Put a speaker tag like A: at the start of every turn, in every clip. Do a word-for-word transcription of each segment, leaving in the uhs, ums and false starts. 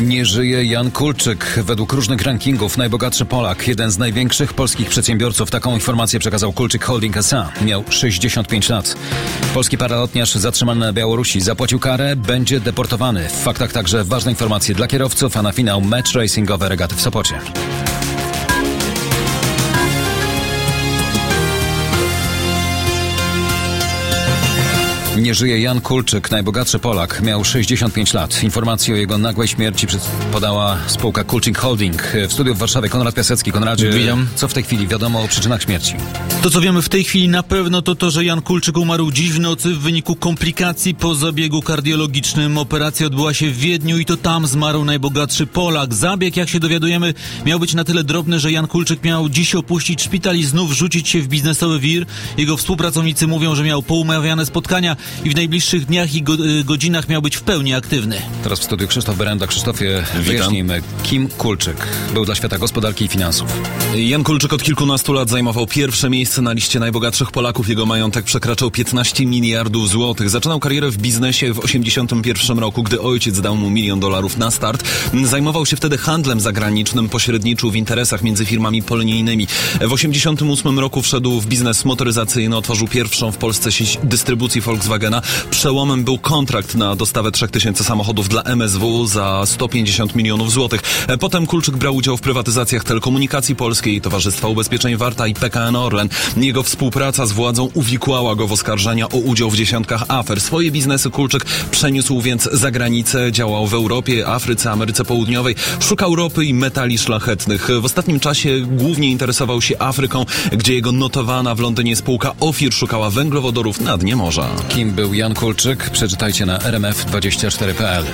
A: Nie żyje Jan Kulczyk. Według różnych rankingów najbogatszy Polak, jeden z największych polskich przedsiębiorców. Taką informację przekazał Kulczyk Holding S A. Miał sześćdziesiąt pięć lat. Polski paralotniarz zatrzymany na Białorusi zapłacił karę, będzie deportowany. W faktach także ważne informacje dla kierowców, a na finał mecz racingowe regaty w Sopocie. Nie żyje Jan Kulczyk, najbogatszy Polak. Miał sześćdziesiąt pięć lat. Informację o jego nagłej śmierci podała spółka Kulczyk Holding. W studiu w Warszawie Konrad Piasecki. Konradzie,
B: Witam.
A: Co w tej chwili wiadomo o przyczynach śmierci?
B: To, co wiemy w tej chwili na pewno, to to, że Jan Kulczyk umarł dziś w nocy w wyniku komplikacji po zabiegu kardiologicznym. Operacja odbyła się w Wiedniu i to tam zmarł najbogatszy Polak. Zabieg, jak się dowiadujemy, miał być na tyle drobny, że Jan Kulczyk miał dziś opuścić szpital i znów rzucić się w biznesowy wir. Jego współpracownicy mówią, że miał poumawiane spotkania i w najbliższych dniach i go, godzinach miał być w pełni aktywny.
A: Teraz w studiu Krzysztof Berenda. Krzysztofie, wyjaśnijmy, kim Kulczyk był dla świata gospodarki i finansów.
C: Jan Kulczyk od kilkunastu lat zajmował pierwsze miejsce na liście najbogatszych Polaków. Jego majątek przekraczał piętnaście miliardów złotych. Zaczynał karierę w biznesie w osiemdziesiątym pierwszym roku, gdy ojciec dał mu milion dolarów na start. Zajmował się wtedy handlem zagranicznym, pośredniczył w interesach między firmami polonijnymi. W osiemdziesiątym ósmym roku wszedł w biznes motoryzacyjny, otworzył pierwszą w Polsce sieć dystrybucji Volkswagena. Przełomem był kontrakt na dostawę trzech tysięcy samochodów dla M S W za sto pięćdziesiąt milionów złotych. Potem Kulczyk brał udział w prywatyzacjach Telekomunikacji Polskiej, Towarzystwa Ubezpieczeń Warta i P K N Orlen. Jego współpraca z władzą uwikłała go w oskarżenia o udział w dziesiątkach afer. Swoje biznesy Kulczyk przeniósł więc za granicę, działał w Europie, Afryce, Ameryce Południowej, szukał ropy i metali szlachetnych. W ostatnim czasie głównie interesował się Afryką, gdzie jego notowana w Londynie spółka Ofir szukała węglowodorów na dnie morza.
A: Kim był Jan Kulczyk? Przeczytajcie na r m f dwadzieścia cztery kropka p l.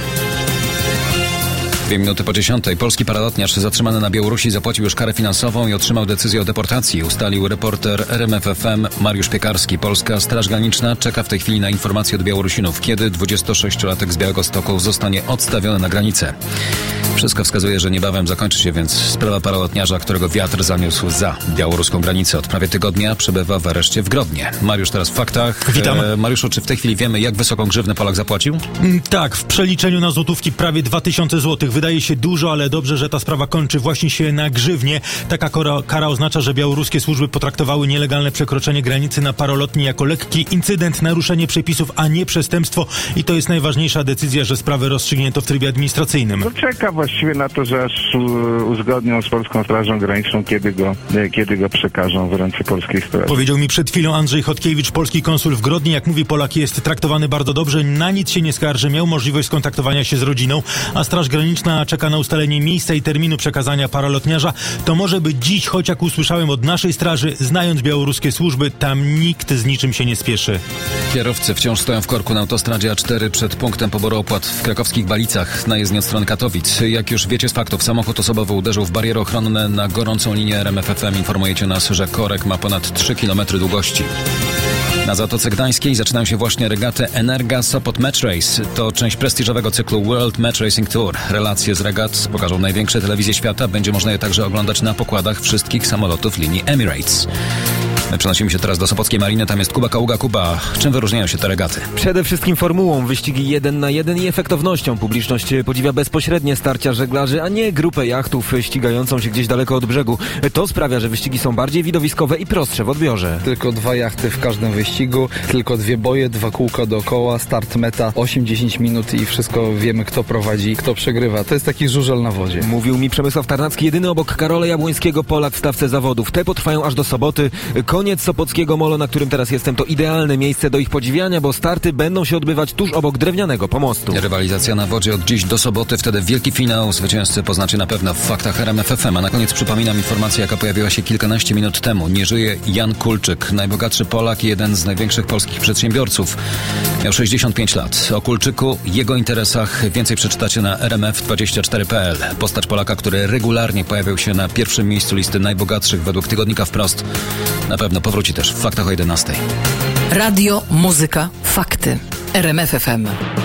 A: Dwie minuty po dziesiątej. Polski paralotniarz zatrzymany na Białorusi zapłacił już karę finansową i otrzymał decyzję o deportacji. Ustalił reporter R M F F M Mariusz Piekarski. Polska Straż Graniczna czeka w tej chwili na informacje od Białorusinów, kiedy dwudziestosześciolatek z Białegostoku zostanie odstawiony na granicę. Wszystko wskazuje, że niebawem zakończy się więc sprawa paralotniarza, którego wiatr zaniósł za białoruską granicę. Od prawie tygodnia przebywa w areszcie w Grodnie. Mariusz, teraz w faktach.
B: Witam.
A: E, Mariuszu, czy w tej chwili wiemy, jak wysoką grzywnę Polak zapłacił?
D: Mm, tak, w przeliczeniu na złotówki prawie dwa tysiące złotych. Wydaje się dużo, ale dobrze, że ta sprawa kończy właśnie się na grzywnie. Taka kara, kara oznacza, że białoruskie służby potraktowały nielegalne przekroczenie granicy na parolotni jako lekki incydent, naruszenie przepisów, a nie przestępstwo. I to jest najważniejsza decyzja, że sprawę rozstrzygnięto w trybie administracyjnym.
E: To czeka właściwie na to, że aż uzgodnią z Polską Strażą Graniczną, kiedy go, kiedy go przekażą w ręce polskiej straży.
D: Powiedział mi przed chwilą Andrzej Chodkiewicz, polski konsul w Grodnie. Jak mówi, Polak jest traktowany bardzo dobrze, na nic się nie skarży, miał możliwość skontaktowania się z rodziną, a Straż Graniczna czeka na ustalenie miejsca i terminu przekazania paralotniarza. To może być dziś, choć jak usłyszałem od naszej straży, znając białoruskie służby, tam nikt z niczym się nie spieszy.
A: Kierowcy wciąż stoją w korku na autostradzie A cztery przed punktem poboru opłat w krakowskich Balicach na jezdni od strony Katowic. Jak już wiecie z faktów, samochód osobowy uderzył w bariery ochronne na gorącą linię R M F F M. Informujecie nas, że korek ma ponad trzy kilometry długości. Na Zatoce Gdańskiej zaczynają się właśnie regaty Energa Sopot Match Race. To część prestiżowego cyklu World Match Racing Tour. Relacje z regat pokażą największe telewizje świata. Będzie można je także oglądać na pokładach wszystkich samolotów linii Emirates. My przenosimy się teraz do Sopockiej Mariny. Tam jest Kuba Kaługa. Kuba, czym wyróżniają się te regaty?
F: Przede wszystkim formułą, wyścigi jeden na jeden i efektownością. Publiczność podziwia bezpośrednie starcia żeglarzy, a nie grupę jachtów ścigającą się gdzieś daleko od brzegu. To sprawia, że wyścigi są bardziej widowiskowe i prostsze w odbiorze.
G: Tylko dwa jachty w każdym wyścigu, tylko dwie boje, dwa kółka dookoła, start, meta, osiem dziesięć minut i wszystko wiemy, kto prowadzi, kto przegrywa. To jest taki żużel na wodzie.
F: Mówił mi Przemysław Tarnacki, jedyny obok Karola Jabłońskiego Polak w stawce zawodów. Te potrwają aż do soboty. Koniec Sopockiego Molo, na którym teraz jestem, to idealne miejsce do ich podziwiania, bo starty będą się odbywać tuż obok drewnianego pomostu.
A: Rywalizacja na wodzie od dziś do soboty, wtedy wielki finał. Zwycięzcy poznacie na pewno w faktach R M F F M. A na koniec przypominam informację, jaka pojawiła się kilkanaście minut temu. Nie żyje Jan Kulczyk, najbogatszy Polak i jeden z największych polskich przedsiębiorców. Miał sześćdziesiąt pięć lat. O Kulczyku, jego interesach więcej przeczytacie na r m f dwadzieścia cztery kropka p l. Postać Polaka, który regularnie pojawiał się na pierwszym miejscu listy najbogatszych według tygodnika Wprost. Na pewno powróci też w faktach o jedenastej.
H: Radio, muzyka, fakty. R M F F M.